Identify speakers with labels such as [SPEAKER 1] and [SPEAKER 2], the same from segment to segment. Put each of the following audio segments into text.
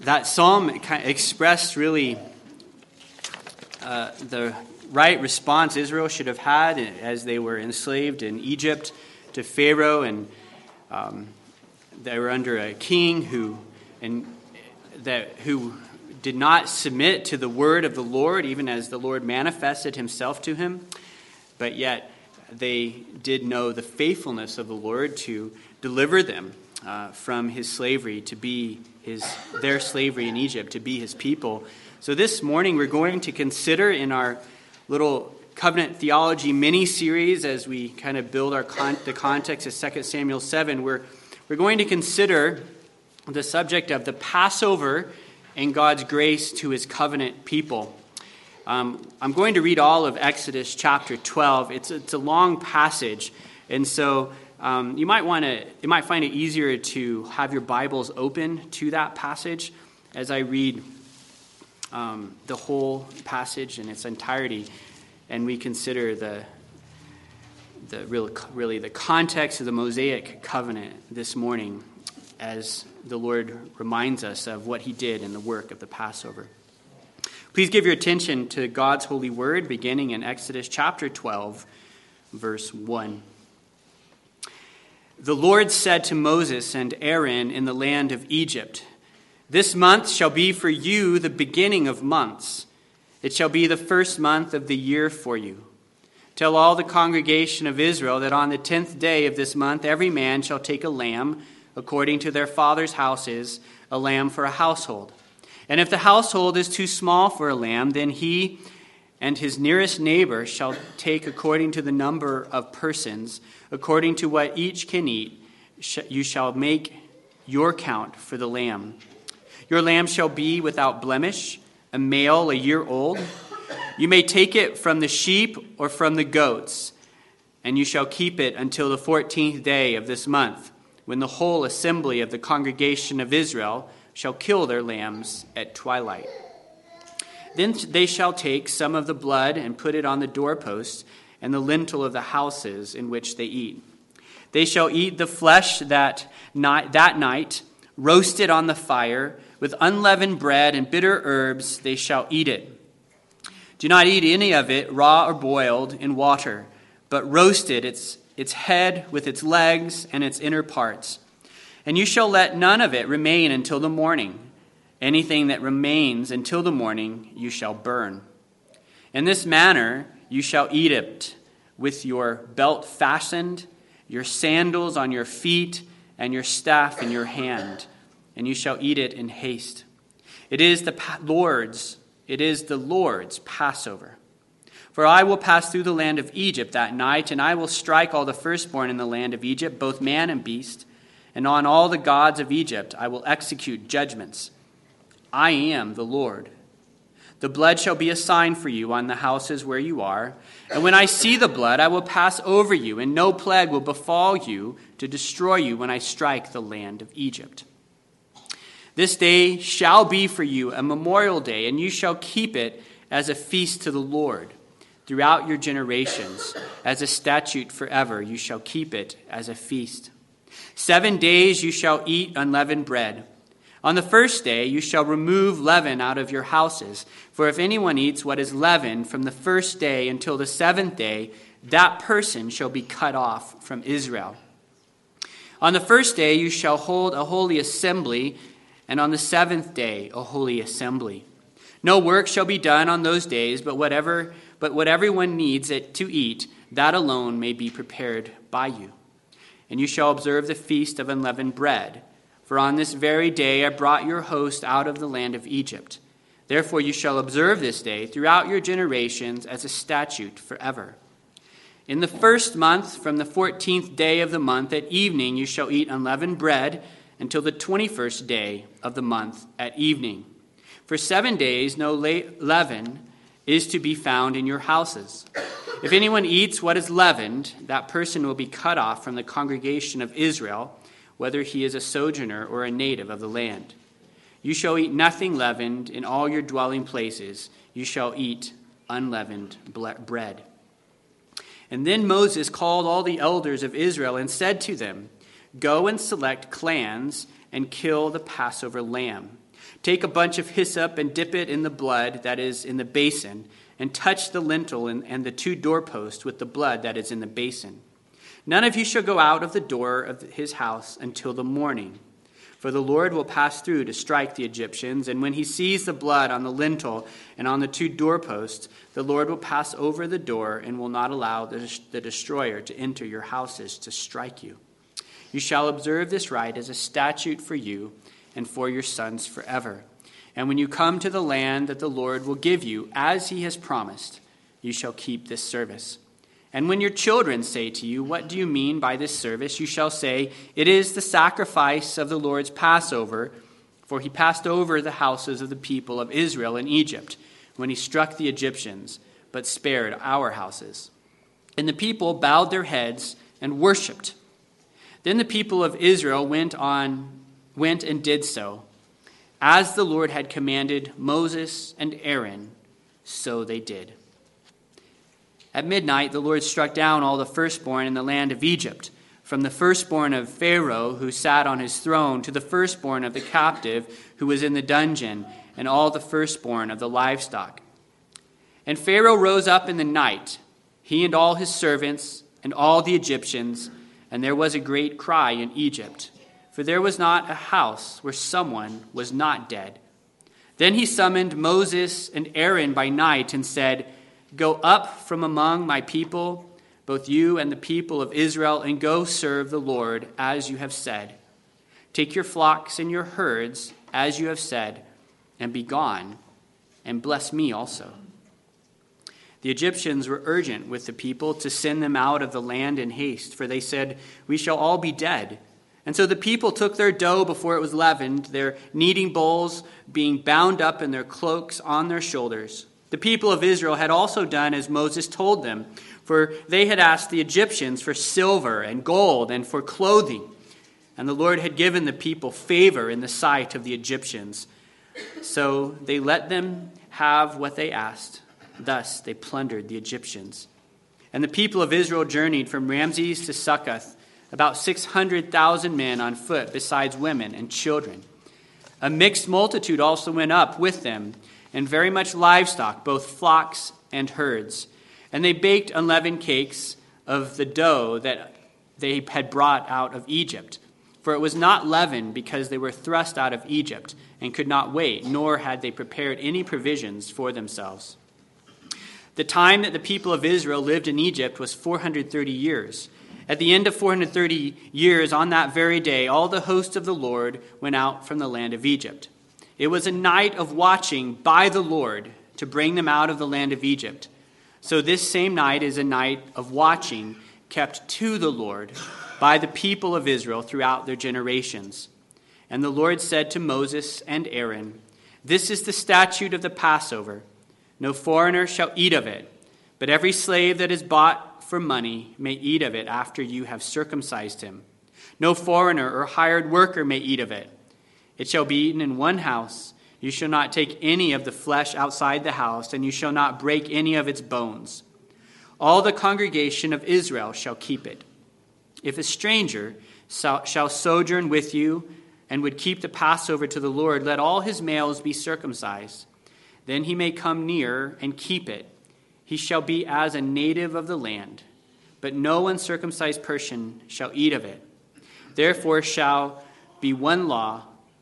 [SPEAKER 1] That psalm kind of expressed really the right response Israel should have had as they were enslaved in Egypt to Pharaoh, and they were under a king who did not submit to the word of the Lord, even as the Lord manifested himself to him. But yet they did know the faithfulness of the Lord to deliver them from his slavery, to be their slavery in Egypt, to be his people. So this morning we're going to consider in our little covenant theology mini-series, as we kind of build the context of 2 Samuel 7, we're going to consider the subject of the Passover and God's grace to his covenant people. I'm going to read all of Exodus chapter 12. It's a long passage, and so you might find it easier to have your Bibles open to that passage as I read the whole passage in its entirety, and we consider the context of the Mosaic covenant this morning, as the Lord reminds us of what he did in the work of the Passover. Please give your attention to God's holy word, beginning in Exodus chapter 12, verse 1. The Lord said to Moses and Aaron in the land of Egypt, "This month shall be for you the beginning of months. It shall be the first month of the year for you. Tell all the congregation of Israel that on the 10th day of this month every man shall take a lamb, according to their father's houses, a lamb for a household. And if the household is too small for a lamb, then he and his nearest neighbor shall take according to the number of persons, according to what each can eat, you shall make your count for the lamb. Your lamb shall be without blemish, a male a year old. You may take it from the sheep or from the goats, and you shall keep it until the 14th day of this month, when the whole assembly of the congregation of Israel shall kill their lambs at twilight. Then they shall take some of the blood and put it on the doorposts and the lintel of the houses in which they eat. They shall eat the flesh that night, roasted on the fire, with unleavened bread and bitter herbs they shall eat it. Do not eat any of it raw or boiled in water, but roast it, its head with its legs and its inner parts. And you shall let none of it remain until the morning. Anything that remains until the morning you shall burn. In this manner you shall eat it, with your belt fastened, your sandals on your feet, and your staff in your hand, and you shall eat it in haste. It is the Lord's Passover. For I will pass through the land of Egypt that night, and I will strike all the firstborn in the land of Egypt, both man and beast, and on all the gods of Egypt I will execute judgments. I am the Lord. The blood shall be a sign for you on the houses where you are, and when I see the blood, I will pass over you, and no plague will befall you to destroy you when I strike the land of Egypt. This day shall be for you a memorial day, and you shall keep it as a feast to the Lord. Throughout your generations, as a statute forever, you shall keep it as a feast. 7 days you shall eat unleavened bread. On the first day you shall remove leaven out of your houses. For if anyone eats what is leavened from the first day until the 7th day, that person shall be cut off from Israel. On the first day you shall hold a holy assembly, and on the 7th day a holy assembly. No work shall be done on those days, but what everyone needs it to eat, that alone may be prepared by you. And you shall observe the feast of unleavened bread. For on this very day I brought your host out of the land of Egypt. Therefore you shall observe this day throughout your generations as a statute forever. In the first month, from the 14th day of the month at evening, you shall eat unleavened bread until the 21st day of the month at evening. For 7 days no leaven is to be found in your houses. If anyone eats what is leavened, that person will be cut off from the congregation of Israel, whether he is a sojourner or a native of the land. You shall eat nothing leavened in all your dwelling places. You shall eat unleavened bread. And then Moses called all the elders of Israel and said to them, Go and select clans and kill the Passover lamb. Take a bunch of hyssop and dip it in the blood that is in the basin, and touch the lintel and the 2 doorposts with the blood that is in the basin. None of you shall go out of the door of his house until the morning. For the Lord will pass through to strike the Egyptians, and when he sees the blood on the lintel and on the 2 doorposts, the Lord will pass over the door and will not allow the destroyer to enter your houses to strike you. You shall observe this rite as a statute for you and for your sons forever. And when you come to the land that the Lord will give you, as he has promised, you shall keep this service. And when your children say to you, what do you mean by this service? You shall say, it is the sacrifice of the Lord's Passover, for he passed over the houses of the people of Israel in Egypt when he struck the Egyptians, but spared our houses. And the people bowed their heads and worshipped. Then the people of Israel went and did so. As the Lord had commanded Moses and Aaron, so they did. At midnight, the Lord struck down all the firstborn in the land of Egypt, from the firstborn of Pharaoh who sat on his throne to the firstborn of the captive who was in the dungeon, and all the firstborn of the livestock. And Pharaoh rose up in the night, he and all his servants and all the Egyptians, and there was a great cry in Egypt, for there was not a house where someone was not dead. Then he summoned Moses and Aaron by night and said, go up from among my people, both you and the people of Israel, and go serve the Lord as you have said. Take your flocks and your herds as you have said, and be gone, and bless me also. The Egyptians were urgent with the people to send them out of the land in haste, for they said, we shall all be dead. And so the people took their dough before it was leavened, their kneading bowls being bound up in their cloaks on their shoulders. The people of Israel had also done as Moses told them, for they had asked the Egyptians for silver and gold and for clothing. And the Lord had given the people favor in the sight of the Egyptians. So they let them have what they asked. Thus they plundered the Egyptians. And the people of Israel journeyed from Ramses to Succoth, about 600,000 men on foot, besides women and children. A mixed multitude also went up with them, and very much livestock, both flocks and herds. And they baked unleavened cakes of the dough that they had brought out of Egypt. For it was not leavened, because they were thrust out of Egypt and could not wait, nor had they prepared any provisions for themselves. The time that the people of Israel lived in Egypt was 430 years. At the end of 430 years, on that very day, all the hosts of the Lord went out from the land of Egypt. It was a night of watching by the Lord to bring them out of the land of Egypt. So this same night is a night of watching kept to the Lord by the people of Israel throughout their generations. And the Lord said to Moses and Aaron, this is the statute of the Passover. No foreigner shall eat of it, but every slave that is bought for money may eat of it after you have circumcised him. No foreigner or hired worker may eat of it. It shall be eaten in one house. You shall not take any of the flesh outside the house, and you shall not break any of its bones. All the congregation of Israel shall keep it. If a stranger shall sojourn with you and would keep the Passover to the Lord, let all his males be circumcised. Then he may come near and keep it. He shall be as a native of the land, but no uncircumcised person shall eat of it. There shall be one law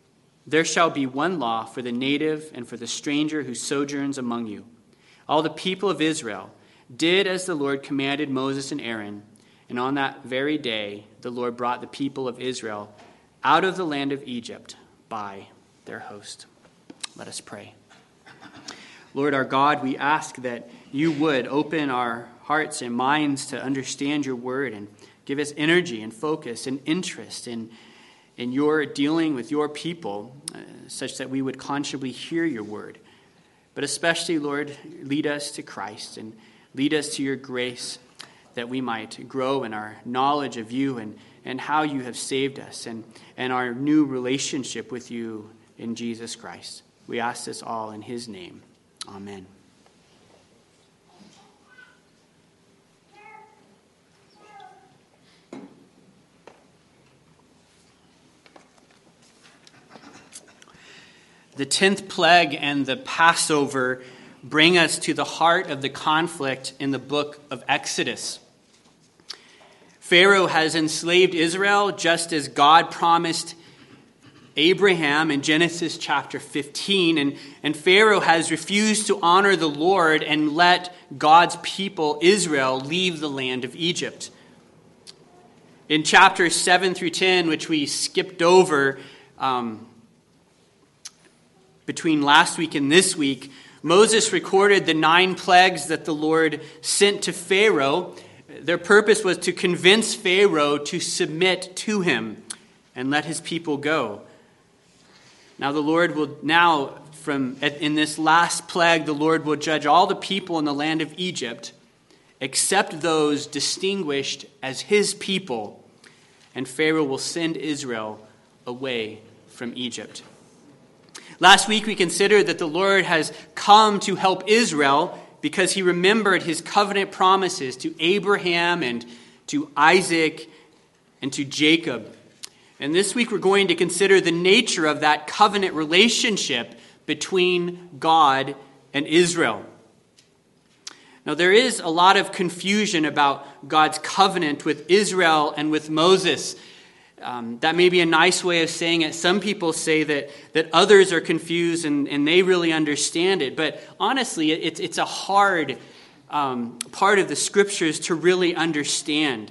[SPEAKER 1] for the native and for the stranger who sojourns among you. All the people of Israel did as the Lord commanded Moses and Aaron, and on that very day the Lord brought the people of Israel out of the land of Egypt by their host. Let us pray. Lord our God, we ask that you would open our hearts and minds to understand your word and give us energy and focus and interest in your dealing with your people, such that we would consciously hear your word. But especially, Lord, lead us to Christ and lead us to your grace, that we might grow in our knowledge of you and how you have saved us and our new relationship with you in Jesus Christ. We ask this all in his name. Amen. The 10th plague and the Passover bring us to the heart of the conflict in the book of Exodus. Pharaoh has enslaved Israel just as God promised Abraham in Genesis chapter 15, and Pharaoh has refused to honor the Lord and let God's people, Israel, leave the land of Egypt. In chapters 7 through 10, which we skipped over between last week and this week, Moses recorded the 9 plagues that the Lord sent to Pharaoh. Their purpose was to convince Pharaoh to submit to him and let his people go. Now the Lord will in this last plague, the Lord will judge all the people in the land of Egypt, except those distinguished as his people, and Pharaoh will send Israel away from Egypt. Last week we considered that the Lord has come to help Israel because he remembered his covenant promises to Abraham and to Isaac and to Jacob. And this week we're going to consider the nature of that covenant relationship between God and Israel. Now there is a lot of confusion about God's covenant with Israel and with Moses. That may be a nice way of saying it. Some people say that others are confused and they really understand it. But honestly, it's a hard part of the scriptures to really understand.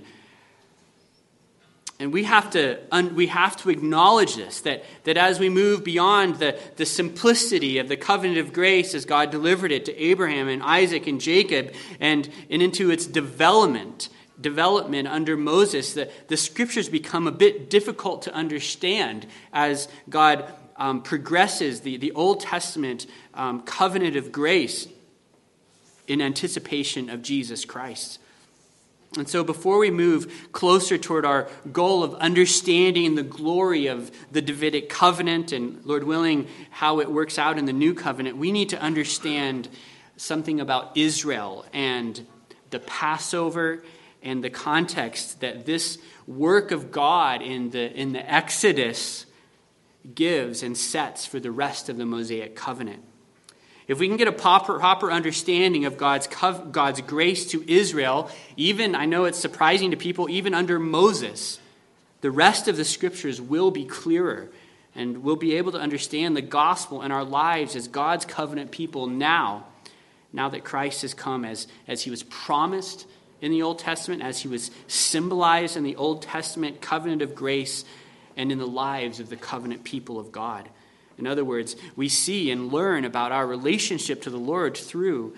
[SPEAKER 1] And we have to acknowledge this, that as we move beyond the simplicity of the covenant of grace as God delivered it to Abraham and Isaac and Jacob and into its development under Moses, the scriptures become a bit difficult to understand as God progresses the Old Testament covenant of grace in anticipation of Jesus Christ. And so before we move closer toward our goal of understanding the glory of the Davidic covenant and, Lord willing, how it works out in the new covenant, we need to understand something about Israel and the Passover and the context that this work of God in the Exodus gives and sets for the rest of the Mosaic covenant. If we can get a proper understanding of God's grace to Israel, even, I know it's surprising to people, even under Moses, the rest of the scriptures will be clearer, and we'll be able to understand the gospel in our lives as God's covenant people now that Christ has come as he was promised in the Old Testament, as he was symbolized in the Old Testament covenant of grace, and in the lives of the covenant people of God. In other words, we see and learn about our relationship to the Lord through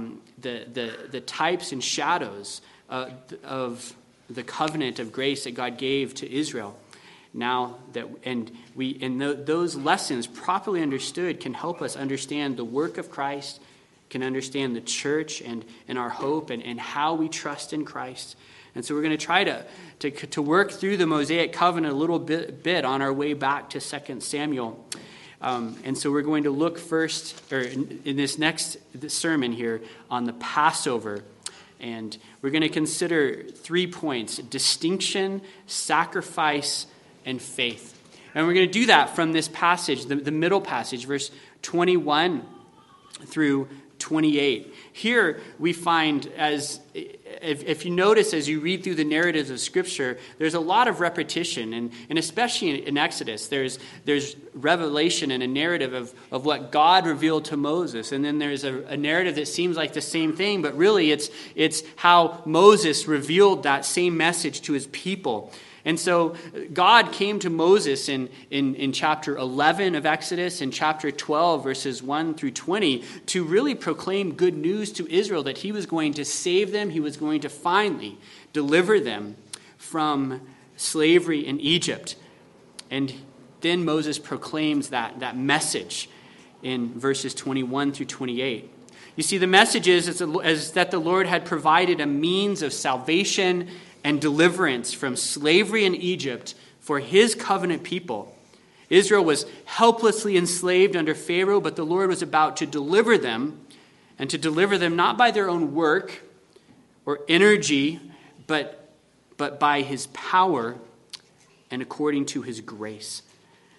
[SPEAKER 1] the types and shadows of the covenant of grace that God gave to Israel. Now that those lessons properly understood can help us understand the work of Christ, can understand the church and our hope and how we trust in Christ. And so we're going to try to work through the Mosaic covenant a little bit on our way back to 2 Samuel. And so we're going to look first, or in this next sermon here, on the Passover. And we're going to consider 3 points: distinction, sacrifice, and faith. And we're going to do that from this passage, the middle passage, verse 21 through 28. Here we find, if you notice as you read through the narratives of Scripture, there's a lot of repetition, and especially in Exodus, there's revelation and a narrative of what God revealed to Moses, and then there's a narrative that seems like the same thing, but really it's how Moses revealed that same message to his people. And so God came to Moses in chapter 11 of Exodus and chapter 12, verses 1 through 20, to really proclaim good news to Israel that he was going to save them. He was going to finally deliver them from slavery in Egypt. And then Moses proclaims that message in verses 21 through 28. You see, the message is that the Lord had provided a means of salvation and deliverance from slavery in Egypt for his covenant people. Israel was helplessly enslaved under Pharaoh, but the Lord was about to deliver them, and to deliver them not by their own work or energy, but by his power and according to his grace.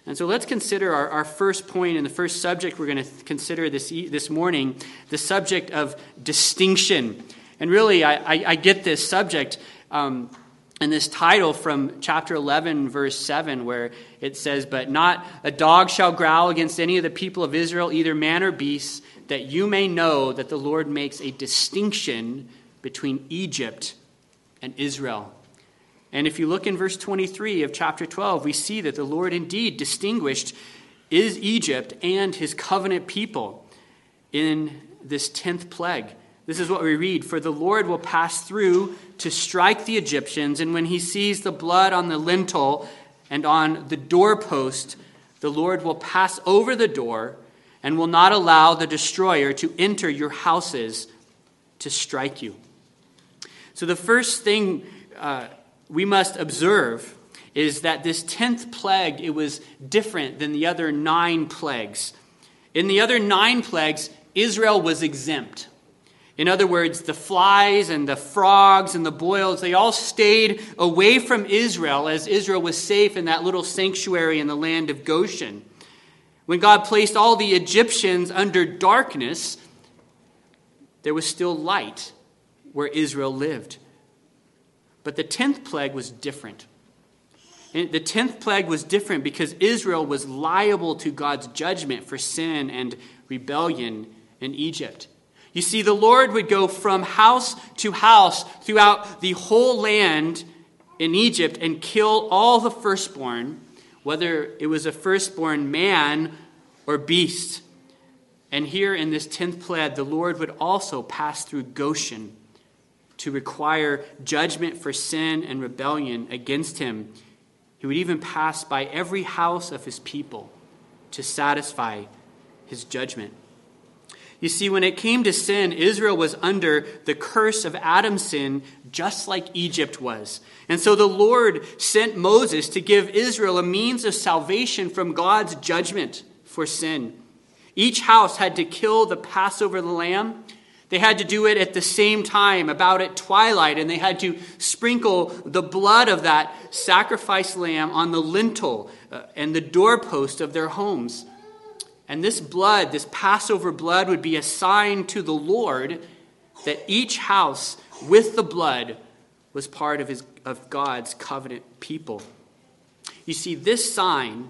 [SPEAKER 1] And so let's consider our first point and the first subject we're going to consider this morning, the subject of distinction. And really, I get this subject and this title from chapter 11, verse 7, where it says, "But not a dog shall growl against any of the people of Israel, either man or beast, that you may know that the Lord makes a distinction between Egypt and Israel." And if you look in verse 23 of chapter 12, we see that the Lord indeed distinguished Egypt and his covenant people in this 10th plague. This is what we read. "For the Lord will pass through to strike the Egyptians, and when he sees the blood on the lintel and on the doorpost, the Lord will pass over the door and will not allow the destroyer to enter your houses to strike you." So the first thing we must observe is that this 10th plague, it was different than the other 9 plagues. In the other 9 plagues, Israel was exempt. In other words, the flies and the frogs and the boils, they all stayed away from Israel as Israel was safe in that little sanctuary in the land of Goshen. When God placed all the Egyptians under darkness, there was still light where Israel lived. But the 10th plague was different. And the 10th plague was different because Israel was liable to God's judgment for sin and rebellion in Egypt. You see, the Lord would go from house to house throughout the whole land in Egypt and kill all the firstborn, whether it was a firstborn man or beast. And here in this 10th plague, the Lord would also pass through Goshen to require judgment for sin and rebellion against him. He would even pass by every house of his people to satisfy his judgment. You see, when it came to sin, Israel was under the curse of Adam's sin, just like Egypt was. And so the Lord sent Moses to give Israel a means of salvation from God's judgment for sin. Each house had to kill the Passover lamb. They had to do it at the same time, about at twilight, and they had to sprinkle the blood of that sacrificed lamb on the lintel and the doorpost of their homes. And this blood, this Passover blood, would be a sign to the Lord that each house with the blood was part of God's covenant people. You see, this sign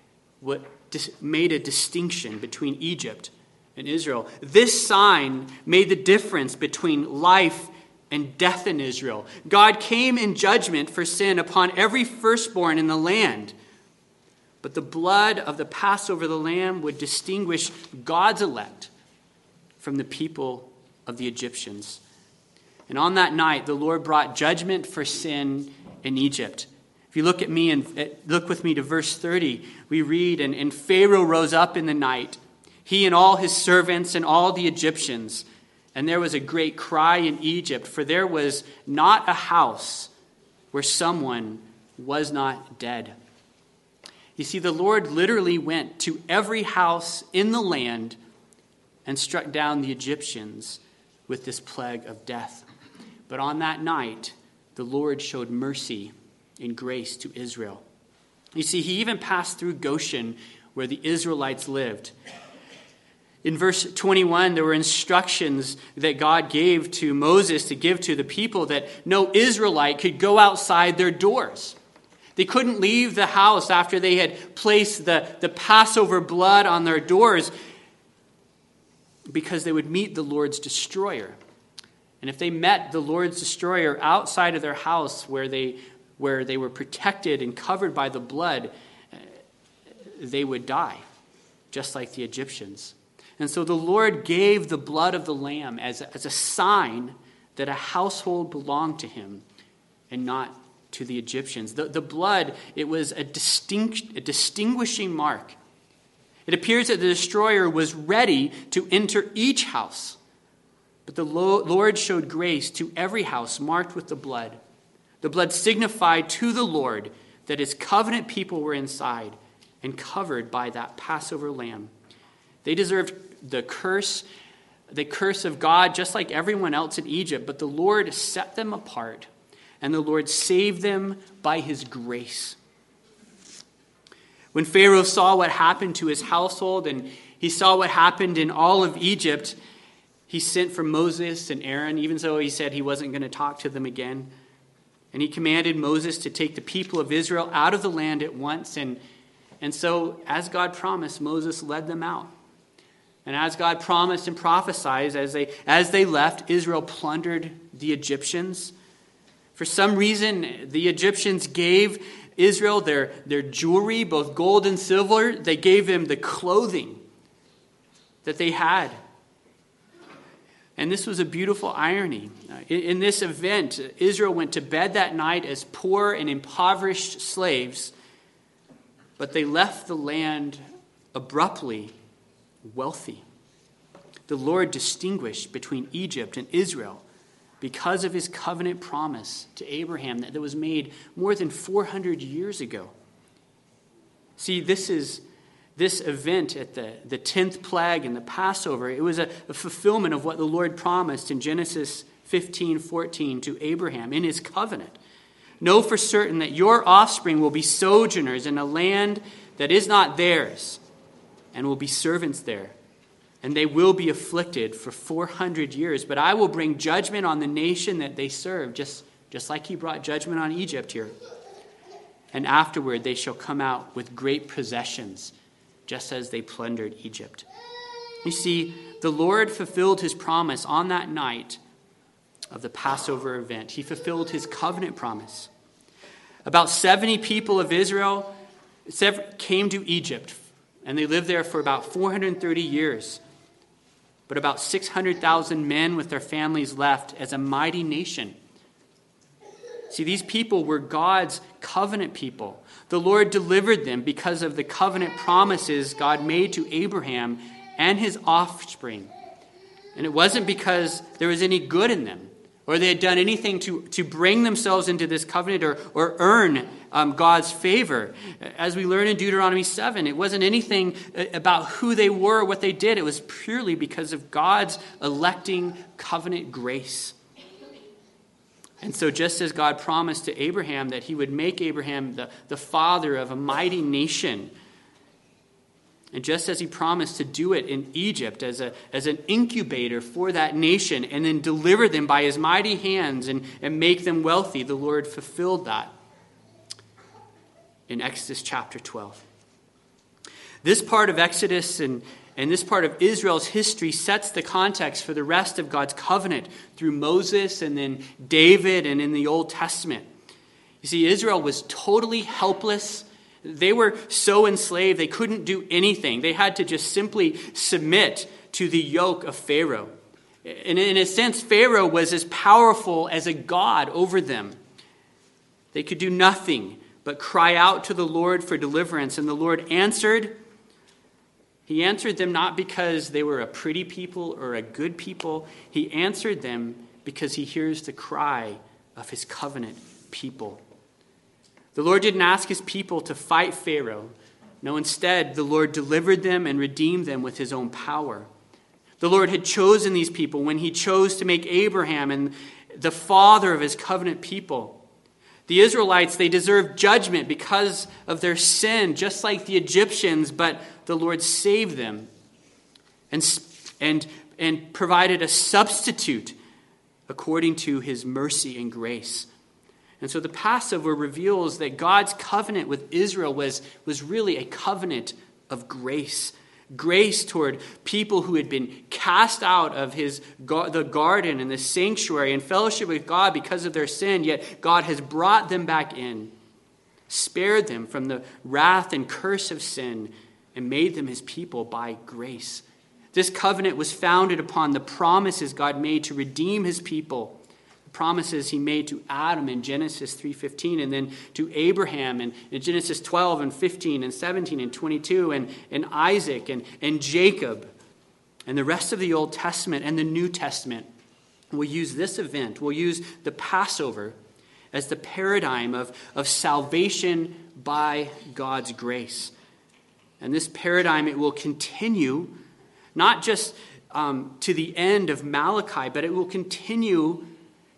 [SPEAKER 1] made a distinction between Egypt and Israel. This sign made the difference between life and death in Israel. God came in judgment for sin upon every firstborn in the land. But the blood of the Passover the lamb would distinguish God's elect from the people of the Egyptians. And on that night, the Lord brought judgment for sin in Egypt. If you look with me to verse 30, we read, and Pharaoh rose up in the night, he and all his servants and all the Egyptians. And there was a great cry in Egypt, for there was not a house where someone was not dead. You see, the Lord literally went to every house in the land and struck down the Egyptians with this plague of death. But on that night, the Lord showed mercy and grace to Israel. You see, he even passed through Goshen, where the Israelites lived. In verse 21, there were instructions that God gave to Moses to give to the people that no Israelite could go outside their doors. They couldn't leave the house after they had placed the Passover blood on their doors because they would meet the Lord's destroyer. And if they met the Lord's destroyer outside of their house where they were protected and covered by the blood, they would die, just like the Egyptians. And so the Lord gave the blood of the lamb as a sign that a household belonged to him and not to the Egyptians. The blood, it was a distinguishing mark. It appears that the destroyer was ready to enter each house. But the Lord showed grace to every house marked with the blood. The blood signified to the Lord that his covenant people were inside and covered by that Passover lamb. They deserved the curse of God just like everyone else in Egypt, but the Lord set them apart. And the Lord saved them by his grace. When Pharaoh saw what happened to his household and he saw what happened in all of Egypt, he sent for Moses and Aaron, even though he said he wasn't going to talk to them again. And he commanded Moses to take the people of Israel out of the land at once. And so, as God promised, Moses led them out. And as God promised and prophesied, as they left, Israel plundered the Egyptians. For some reason, the Egyptians gave Israel their jewelry, both gold and silver. They gave them the clothing that they had. And this was a beautiful irony. In this event, Israel went to bed that night as poor and impoverished slaves, but they left the land abruptly wealthy. The Lord distinguished between Egypt and Israel because of his covenant promise to Abraham that was made more than 400 years ago. See, this event at the 10th plague and the Passover, it was a fulfillment of what the Lord promised in Genesis 15:14 to Abraham in his covenant. Know for certain that your offspring will be sojourners in a land that is not theirs, and will be servants there. And they will be afflicted for 400 years. But I will bring judgment on the nation that they serve, just like he brought judgment on Egypt here. And afterward they shall come out with great possessions, just as they plundered Egypt. You see, the Lord fulfilled his promise on that night of the Passover event. He fulfilled his covenant promise. About 70 people of Israel came to Egypt, and they lived there for about 430 years. But about 600,000 men with their families left as a mighty nation. See, these people were God's covenant people. The Lord delivered them because of the covenant promises God made to Abraham and his offspring. And it wasn't because there was any good in them, or they had done anything to bring themselves into this covenant or earn God's favor. As we learn in Deuteronomy 7, it wasn't anything about who they were or what they did. It was purely because of God's electing covenant grace. And so just as God promised to Abraham that he would make Abraham the father of a mighty nation, and just as he promised to do it in Egypt as an incubator for that nation and then deliver them by his mighty hands and make them wealthy, the Lord fulfilled that in Exodus chapter 12. This part of Exodus and this part of Israel's history sets the context for the rest of God's covenant through Moses and then David and in the Old Testament. You see, Israel was totally helpless. They were so enslaved, they couldn't do anything. They had to just simply submit to the yoke of Pharaoh. And in a sense, Pharaoh was as powerful as a god over them. They could do nothing but cry out to the Lord for deliverance. And the Lord answered. He answered them not because they were a pretty people or a good people. He answered them because he hears the cry of his covenant people. The Lord didn't ask his people to fight Pharaoh. No, instead, the Lord delivered them and redeemed them with his own power. The Lord had chosen these people when he chose to make Abraham and the father of his covenant people. The Israelites, they deserved judgment because of their sin, just like the Egyptians, but the Lord saved them and provided a substitute according to his mercy and grace. And so the Passover reveals that God's covenant with Israel was really a covenant of grace. Grace toward people who had been cast out of the garden and the sanctuary and fellowship with God because of their sin, yet God has brought them back in, spared them from the wrath and curse of sin, and made them his people by grace. This covenant was founded upon the promises God made to redeem his people, promises he made to Adam in Genesis 3:15, and then to Abraham in Genesis 12 and 15 and 17 and 22, and Isaac and Jacob, and the rest of the Old Testament and the New Testament. We'll use this event, we'll use the Passover as the paradigm of salvation by God's grace. And this paradigm, it will continue not just to the end of Malachi, but it will continue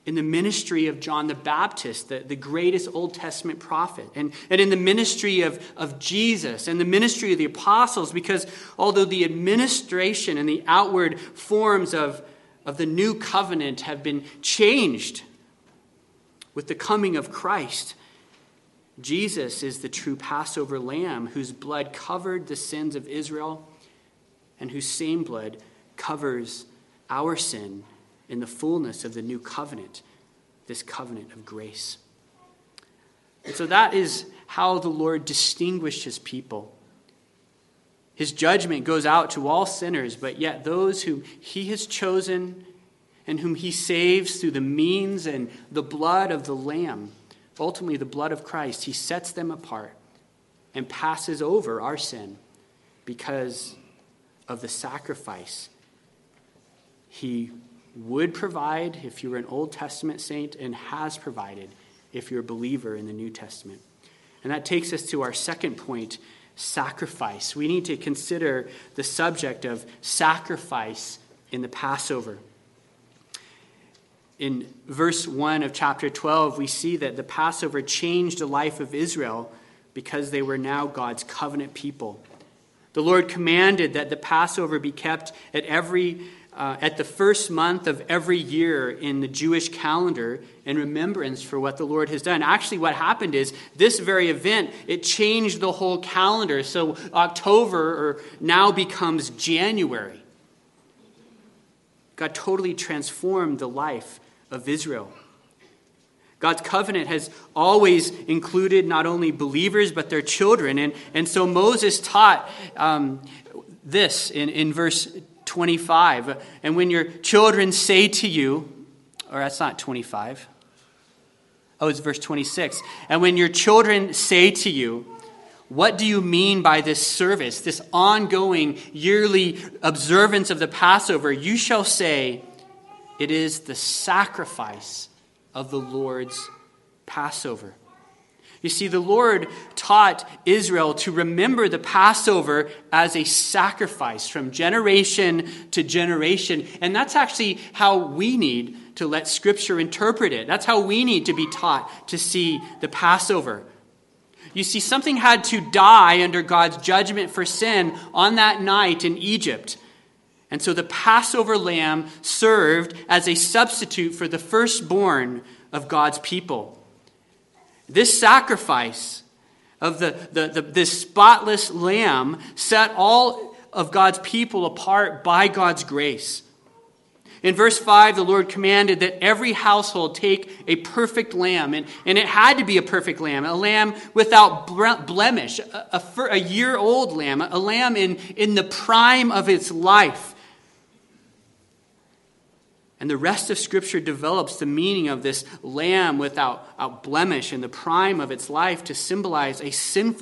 [SPEAKER 1] in the ministry of John the Baptist, the greatest Old Testament prophet, and in the ministry of Jesus and the ministry of the apostles, because although the administration and the outward forms of the new covenant have been changed with the coming of Christ, Jesus is the true Passover lamb whose blood covered the sins of Israel and whose same blood covers our sin in the fullness of the new covenant, this covenant of grace. And so that is how the Lord distinguished his people. His judgment goes out to all sinners, but yet those whom he has chosen and whom he saves through the means and the blood of the Lamb, ultimately the blood of Christ, he sets them apart and passes over our sin because of the sacrifice he would provide if you were an Old Testament saint and has provided if you're a believer in the New Testament. And that takes us to our second point, sacrifice. We need to consider the subject of sacrifice in the Passover. In verse 1 of chapter 12, we see that the Passover changed the life of Israel because they were now God's covenant people. The Lord commanded that the Passover be kept at the first month of every year in the Jewish calendar in remembrance for what the Lord has done. Actually, what happened is this very event, it changed the whole calendar. So October now becomes January. God totally transformed the life of Israel. God's covenant has always included not only believers but their children. And so Moses taught this in verse 25. And when your children say to you, or that's not 25. Oh, it's verse 26. And when your children say to you, what do you mean by this service, this ongoing yearly observance of the Passover? You shall say, it is the sacrifice of the Lord's Passover. You see, the Lord taught Israel to remember the Passover as a sacrifice from generation to generation. And that's actually how we need to let Scripture interpret it. That's how we need to be taught to see the Passover. You see, something had to die under God's judgment for sin on that night in Egypt. And so the Passover lamb served as a substitute for the firstborn of God's people. This sacrifice of this spotless lamb set all of God's people apart by God's grace. In verse 5, the Lord commanded that every household take a perfect lamb, and it had to be a perfect lamb, a lamb without blemish, a year-old lamb, a lamb in the prime of its life. And the rest of Scripture develops the meaning of this lamb without blemish in the prime of its life to symbolize a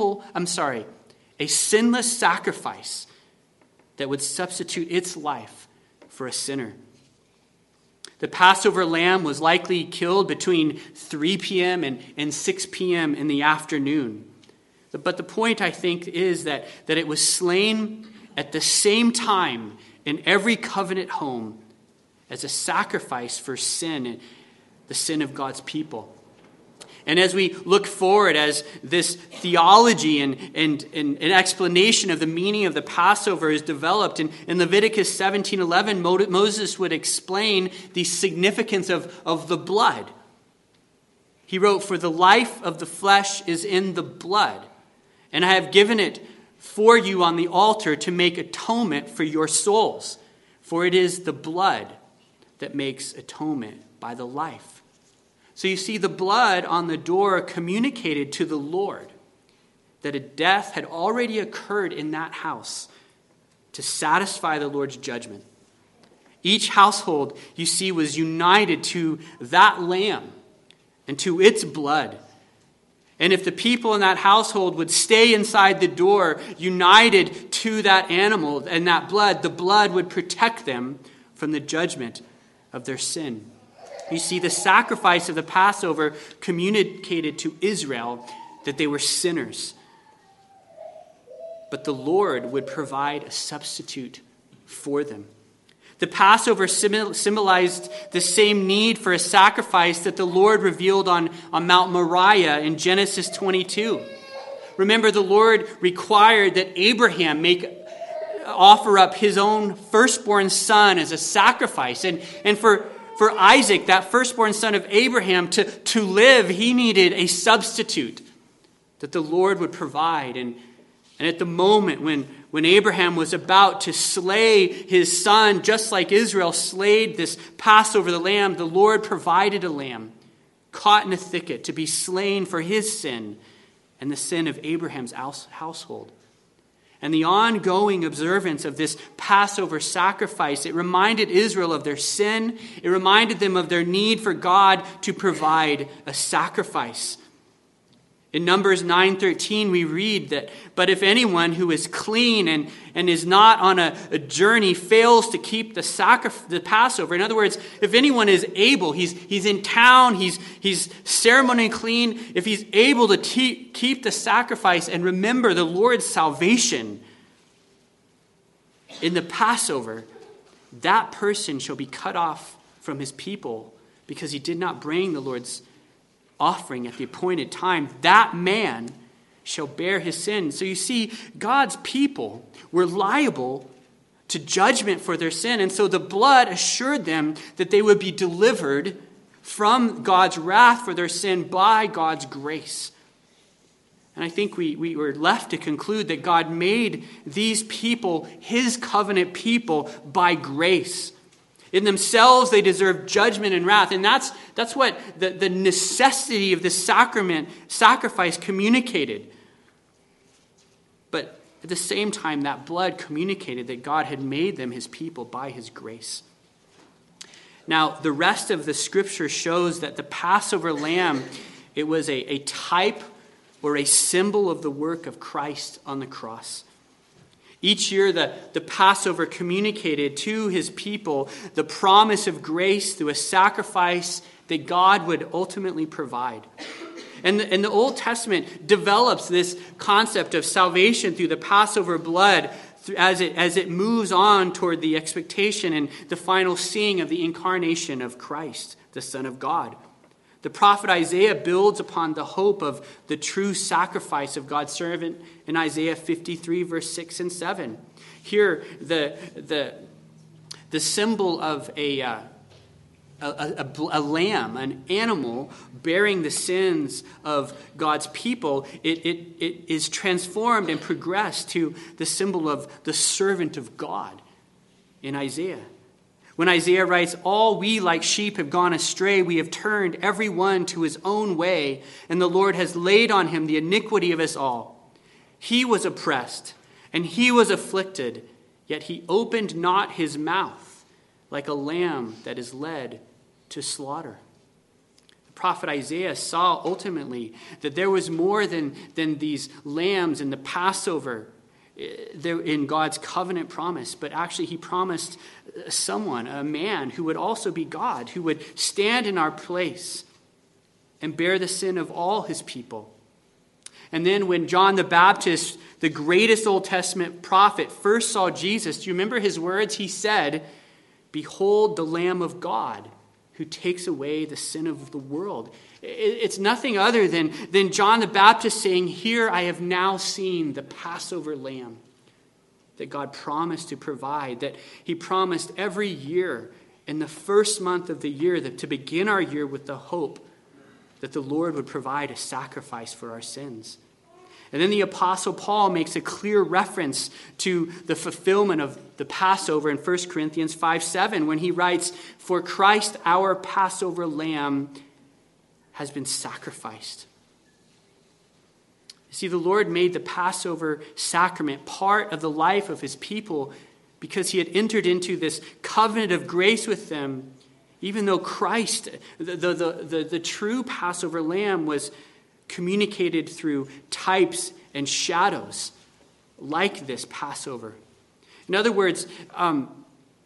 [SPEAKER 1] sinless sacrifice that would substitute its life for a sinner. The Passover lamb was likely killed between 3 p.m. and 6 p.m. in the afternoon. But the point, I think, is that it was slain at the same time in every covenant home as a sacrifice for sin, the sin of God's people. And as we look forward, as this theology and an explanation of the meaning of the Passover is developed, in Leviticus 17:11, Moses would explain the significance of the blood. He wrote, "For the life of the flesh is in the blood, and I have given it for you on the altar to make atonement for your souls. For it is the blood that makes atonement by the life." So you see, the blood on the door communicated to the Lord that a death had already occurred in that house to satisfy the Lord's judgment. Each household, you see, was united to that lamb and to its blood. And if the people in that household would stay inside the door, united to that animal and that blood, the blood would protect them from the judgment of their sin. You see, the sacrifice of the Passover communicated to Israel that they were sinners. But the Lord would provide a substitute for them. The Passover symbolized the same need for a sacrifice that the Lord revealed on Mount Moriah in Genesis 22. Remember, the Lord required that Abraham offer up his own firstborn son as a sacrifice. And for Isaac, that firstborn son of Abraham, to live, he needed a substitute that the Lord would provide. And at the moment when Abraham was about to slay his son, just like Israel slayed this Passover the lamb, the Lord provided a lamb caught in a thicket to be slain for his sin and the sin of Abraham's household. And the ongoing observance of this Passover sacrifice, it reminded Israel of their sin. It reminded them of their need for God to provide a sacrifice. In Numbers 9:13, we read that, "But if anyone who is clean and is not on a journey fails to keep the Passover," in other words, if anyone is able, he's in town, he's ceremonially clean, if he's able to keep the sacrifice and remember the Lord's salvation in the Passover, that person shall be cut off from his people because he did not bring the Lord's offering at the appointed time. That man shall bear his sin. So you see, God's people were liable to judgment for their sin. And so the blood assured them that they would be delivered from God's wrath for their sin by God's grace. And I think we were left to conclude that God made these people his covenant people by grace. In themselves, they deserve judgment and wrath. And that's what the necessity of this sacrifice communicated. But at the same time, that blood communicated that God had made them his people by his grace. Now, the rest of the scripture shows that the Passover lamb, it was a type or a symbol of the work of Christ on the cross. Each year, the Passover communicated to his people the promise of grace through a sacrifice that God would ultimately provide. And the Old Testament develops this concept of salvation through the Passover blood as it moves on toward the expectation and the final seeing of the incarnation of Christ, the Son of God. The prophet Isaiah builds upon the hope of the true sacrifice of God's servant in Isaiah 53, verse 6 and 7. Here, the symbol of a lamb, an animal bearing the sins of God's people, it is transformed and progressed to the symbol of the servant of God in Isaiah. When Isaiah writes, "All we like sheep have gone astray, we have turned every one to his own way, and the Lord has laid on him the iniquity of us all. He was oppressed, and he was afflicted, yet he opened not his mouth, like a lamb that is led to slaughter." The prophet Isaiah saw ultimately that there was more than these lambs in the Passover in God's covenant promise, but actually he promised someone, a man who would also be God, who would stand in our place and bear the sin of all his people. And then when John the Baptist, the greatest Old Testament prophet, first saw Jesus, do you remember his words? He said, "Behold the Lamb of God who takes away the sin of the world." It's nothing other than John the Baptist saying, "Here I have now seen the Passover lamb that God promised to provide," that he promised every year in the first month of the year, that to begin our year with the hope that the Lord would provide a sacrifice for our sins. And then the Apostle Paul makes a clear reference to the fulfillment of the Passover in 1 Corinthians 5:7 when he writes, "For Christ our Passover lamb has been sacrificed." You see, the Lord made the Passover sacrament part of the life of his people because he had entered into this covenant of grace with them, even though Christ, the true Passover lamb, was communicated through types and shadows like this Passover. In other words,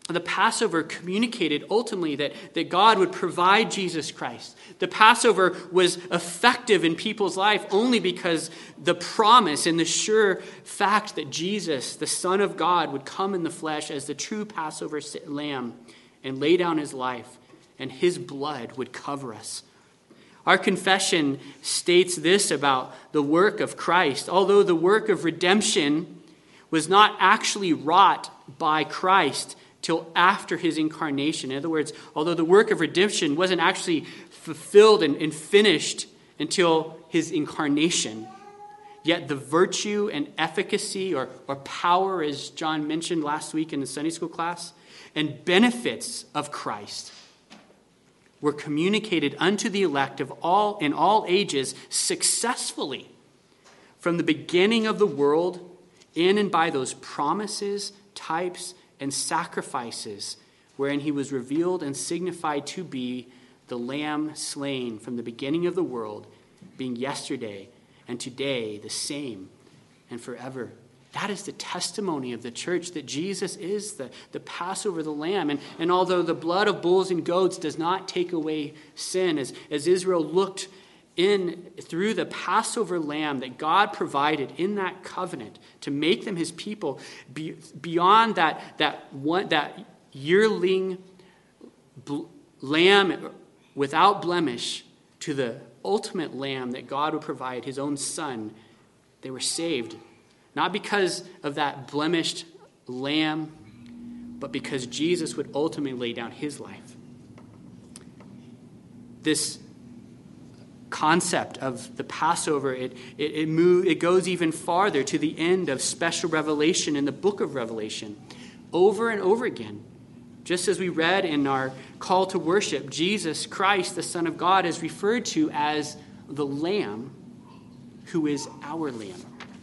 [SPEAKER 1] The Passover communicated ultimately that God would provide Jesus Christ. The Passover was effective in people's life only because the promise and the sure fact that Jesus, the Son of God, would come in the flesh as the true Passover lamb and lay down his life, and his blood would cover us. Our confession states this about the work of Christ. Although the work of redemption was not actually wrought by Christ till after his incarnation. In other words, although the work of redemption wasn't actually fulfilled and finished until his incarnation, yet the virtue and efficacy or power, as John mentioned last week in the Sunday school class, and benefits of Christ were communicated unto the elect of all in all ages successfully from the beginning of the world, in and by those promises, types, and sacrifices wherein he was revealed and signified to be the Lamb slain from the beginning of the world, being yesterday and today the same and forever. That is the testimony of the church, that Jesus is the Passover, the Lamb. And although the blood of bulls and goats does not take away sin, as Israel looked in through the Passover lamb that God provided in that covenant to make them his people, beyond that yearling lamb without blemish to the ultimate lamb that God would provide, his own son, they were saved. Not because of that blemished lamb, but because Jesus would ultimately lay down his life. This concept of the Passover, it goes even farther to the end of special revelation in the book of Revelation. Over and over again, just as we read in our call to worship, Jesus Christ, the Son of God, is referred to as the Lamb who is our Lamb.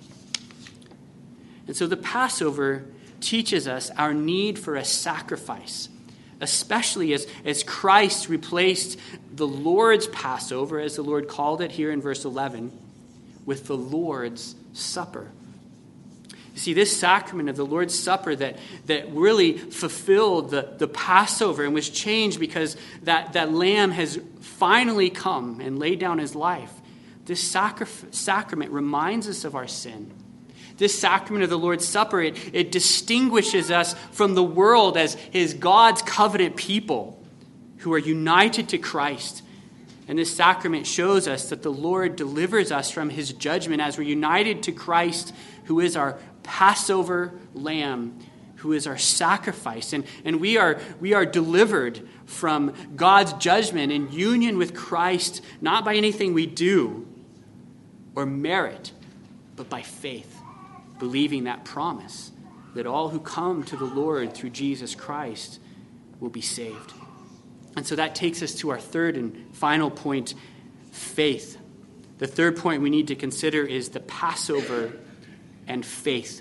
[SPEAKER 1] And so the Passover teaches us our need for a sacrifice, especially as Christ replaced the Lord's Passover, as the Lord called it here in verse 11, with the Lord's Supper. You see, this sacrament of the Lord's Supper that really fulfilled the Passover and was changed because that lamb has finally come and laid down his life. This sacrament reminds us of our sin. This sacrament of the Lord's Supper, it distinguishes us from the world as God's covenant people who are united to Christ. And this sacrament shows us that the Lord delivers us from his judgment as we're united to Christ, who is our Passover lamb, who is our sacrifice. And we are delivered from God's judgment in union with Christ, not by anything we do or merit, but by faith, believing that promise that all who come to the Lord through Jesus Christ will be saved. And so that takes us to our third and final point, faith. The third point we need to consider is the Passover and faith.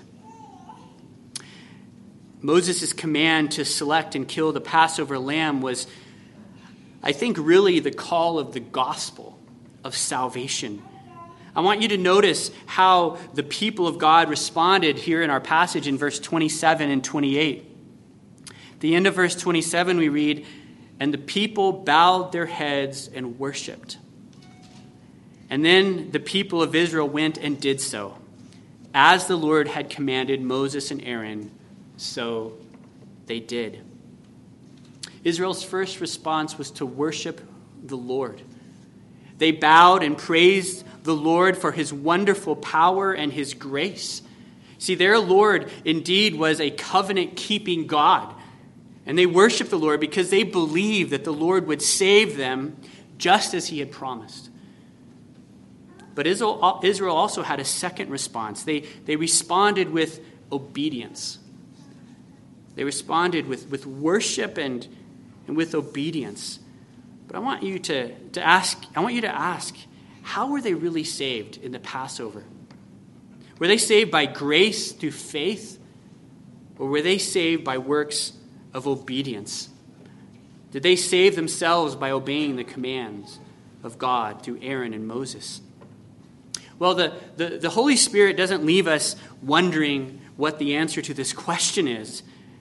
[SPEAKER 1] Moses' command to select and kill the Passover lamb was, I think, really the call of the gospel of salvation. I want you to notice how the people of God responded here in our passage in verse 27 and 28. At the end of verse 27, we read, "And the people bowed their heads and worshipped. And then the people of Israel went and did so, as the Lord had commanded Moses and Aaron, so they did." Israel's first response was to worship the Lord. They bowed and praised the Lord for his wonderful power and his grace. See, their Lord indeed was a covenant-keeping God. And they worshiped the Lord because they believed that the Lord would save them just as he had promised. But Israel also had a second response. They responded with obedience. They responded with worship and with obedience. But I want you to ask, how were they really saved in the Passover? Were they saved by grace through faith? Or were they saved by works of obedience? Did they save themselves by obeying the commands of God through Aaron and Moses? Well, the Holy Spirit doesn't leave us wondering what the answer to this question is.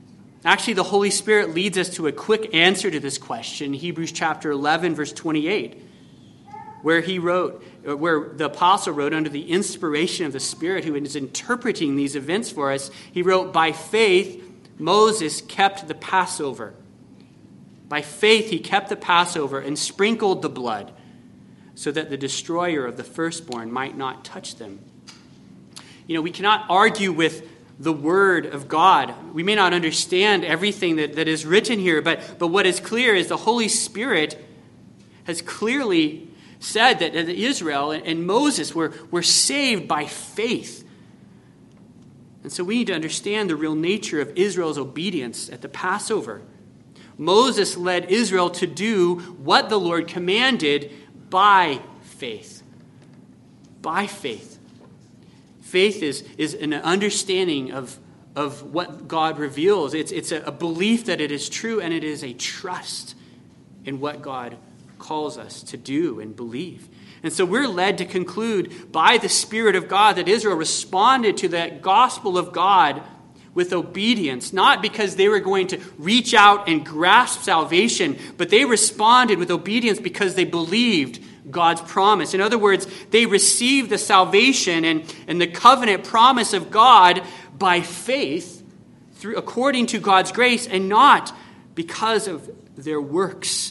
[SPEAKER 1] Actually, the Holy Spirit leads us to a quick answer to this question, Hebrews chapter 11, verse 28, where the apostle wrote under the inspiration of the Spirit who is interpreting these events for us. He wrote, by faith, Moses kept the Passover. By faith, he kept the Passover and sprinkled the blood so that the destroyer of the firstborn might not touch them. We cannot argue with the Word of God. We may not understand everything that is written here, but what is clear is the Holy Spirit has clearly said that Israel and Moses were saved by faith. And so we need to understand the real nature of Israel's obedience at the Passover. Moses led Israel to do what the Lord commanded by faith. By faith. Faith is an understanding of what God reveals. It's a belief that it is true, and it is a trust in what God calls us to do and believe. And so we're led to conclude by the Spirit of God that Israel responded to that gospel of God with obedience, not because they were going to reach out and grasp salvation, but they responded with obedience because they believed God's promise. In other words, they received the salvation and the covenant promise of God by faith, according to God's grace, and not because of their works.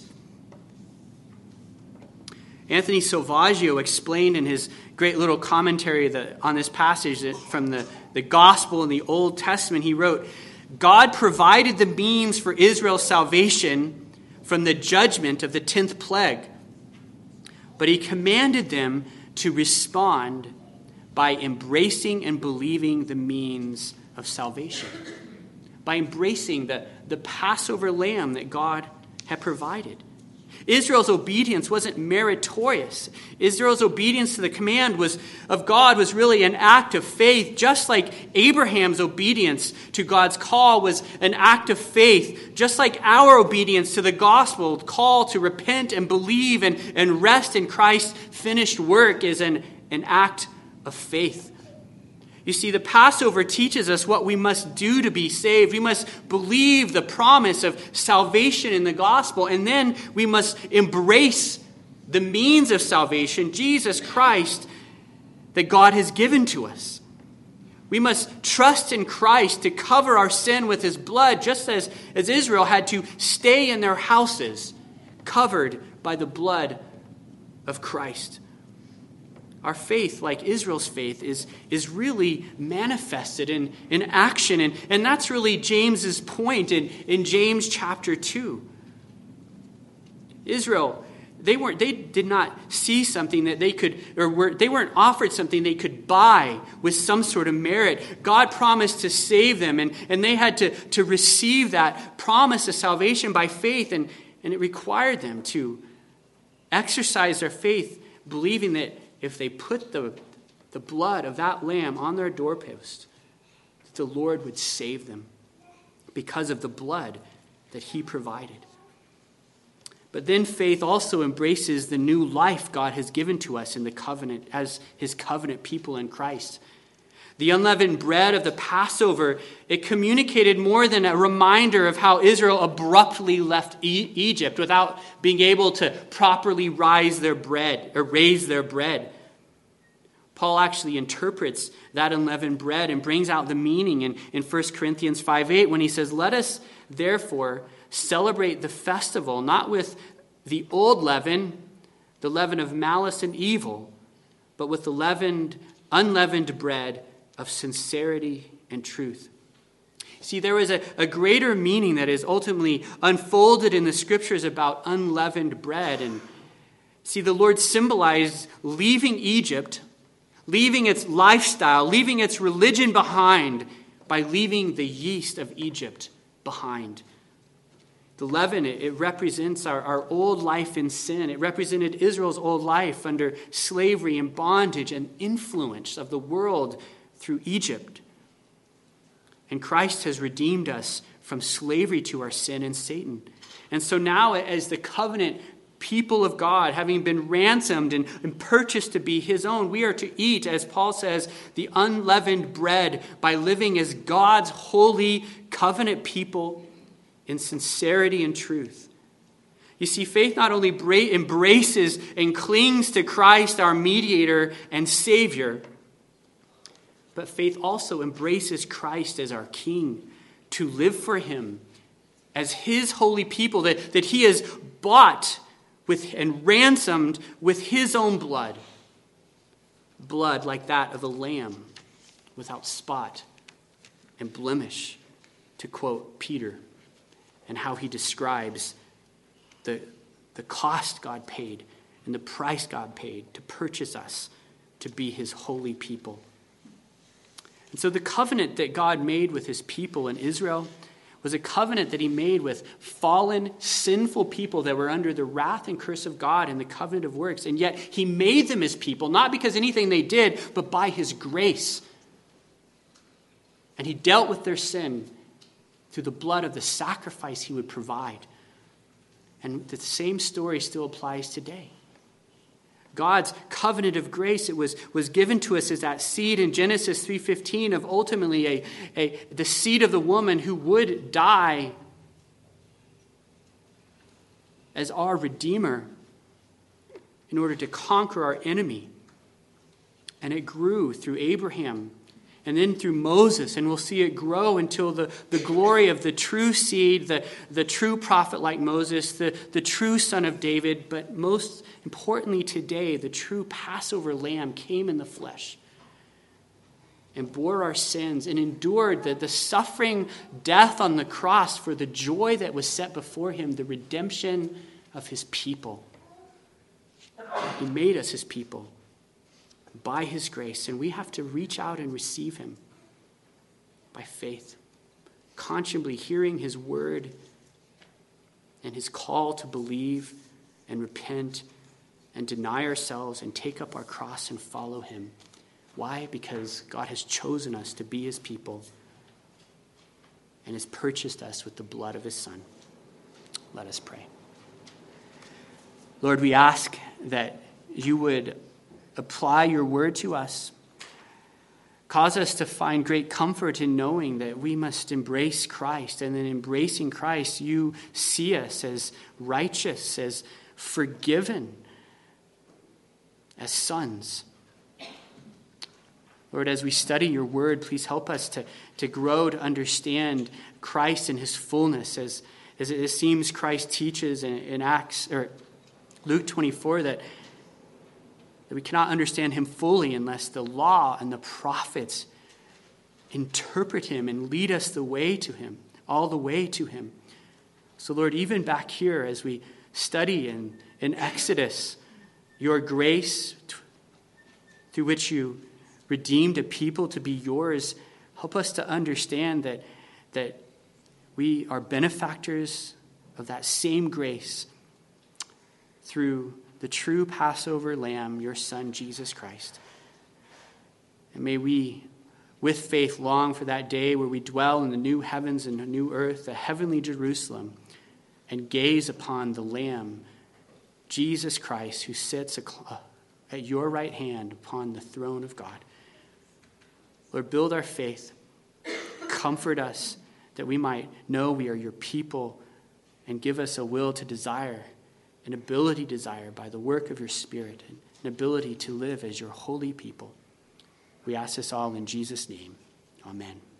[SPEAKER 1] Anthony Salvaggio explained in his great little commentary on this passage from the Gospel in the Old Testament, he wrote, God provided the means for Israel's salvation from the judgment of the 10th plague, but he commanded them to respond by embracing and believing the means of salvation, by embracing the Passover lamb that God had provided. Israel's obedience wasn't meritorious. Israel's obedience to the command of God was really an act of faith, just like Abraham's obedience to God's call was an act of faith, just like our obedience to the gospel call to repent and believe and rest in Christ's finished work is an act of faith. You see, the Passover teaches us what we must do to be saved. We must believe the promise of salvation in the gospel, and then we must embrace the means of salvation, Jesus Christ, that God has given to us. We must trust in Christ to cover our sin with his blood, just as Israel had to stay in their houses, covered by the blood of Christ. Our faith, like Israel's faith, is really manifested in action. And that's really James's point in James chapter 2. Israel, they did not see something that they could, they weren't offered something they could buy with some sort of merit. God promised to save them, and they had to receive that promise of salvation by faith, and it required them to exercise their faith, believing that if they put the blood of that lamb on their doorpost, the Lord would save them because of the blood that he provided. But then faith also embraces the new life God has given to us in the covenant as his covenant people in Christ. The unleavened bread of the Passover, it communicated more than a reminder of how Israel abruptly left Egypt without being able to properly raise their bread. Paul actually interprets that unleavened bread and brings out the meaning in 1 Corinthians 5:8 when he says, "Let us therefore celebrate the festival, not with the old leaven, the leaven of malice and evil, but with the unleavened bread of sincerity and truth." See, there is a greater meaning that is ultimately unfolded in the scriptures about unleavened bread. And see, the Lord symbolized leaving Egypt, leaving its lifestyle, leaving its religion behind by leaving the yeast of Egypt behind. The leaven, it represents our old life in sin. It represented Israel's old life under slavery and bondage and influence of the world through Egypt. And Christ has redeemed us from slavery to our sin and Satan. And so now, as the covenant people of God, having been ransomed and purchased to be his own, we are to eat, as Paul says, the unleavened bread by living as God's holy covenant people in sincerity and truth. You see, faith not only embraces and clings to Christ, our mediator and Savior, but faith also embraces Christ as our King, to live for him as his holy people, that he has bought with and ransomed with his own blood. Blood like that of a lamb without spot and blemish, to quote Peter, and how he describes the cost God paid and the price God paid to purchase us to be his holy people. And so the covenant that God made with his people in Israel was a covenant that he made with fallen, sinful people that were under the wrath and curse of God in the covenant of works. And yet he made them his people, not because anything they did, but by his grace. And he dealt with their sin through the blood of the sacrifice he would provide. And the same story still applies today. God's covenant of grace, it was given to us as that seed in Genesis 3:15 of ultimately the seed of the woman who would die as our Redeemer in order to conquer our enemy. And it grew through Abraham and then through Moses, and we'll see it grow until the glory of the true seed, the true prophet like Moses, the true son of David, but most importantly today, the true Passover lamb came in the flesh and bore our sins and endured the suffering death on the cross for the joy that was set before him, the redemption of his people. He made us his people by his grace, and we have to reach out and receive him by faith, consciously hearing his word and his call to believe and repent and deny ourselves and take up our cross and follow him. Why? Because God has chosen us to be his people and has purchased us with the blood of his Son. Let us pray. Lord, we ask that you would apply your word to us. Cause us to find great comfort in knowing that we must embrace Christ. And in embracing Christ, you see us as righteous, as forgiven, as sons. Lord, as we study your word, please help us to grow to understand Christ in his fullness. As it seems Christ teaches in Acts or Luke 24 that we cannot understand him fully unless the law and the prophets interpret him and lead us the way to him, all the way to him. So Lord, even back here as we study in Exodus, your grace through which you redeemed a people to be yours, help us to understand that we are benefactors of that same grace through the true Passover lamb, your Son, Jesus Christ. And may we, with faith, long for that day where we dwell in the new heavens and the new earth, the heavenly Jerusalem, and gaze upon the Lamb, Jesus Christ, who sits at your right hand upon the throne of God. Lord, build our faith. Comfort us that we might know we are your people, and give us a will to desire, an ability to desire by the work of your Spirit, and an ability to live as your holy people. We ask this all in Jesus' name. Amen.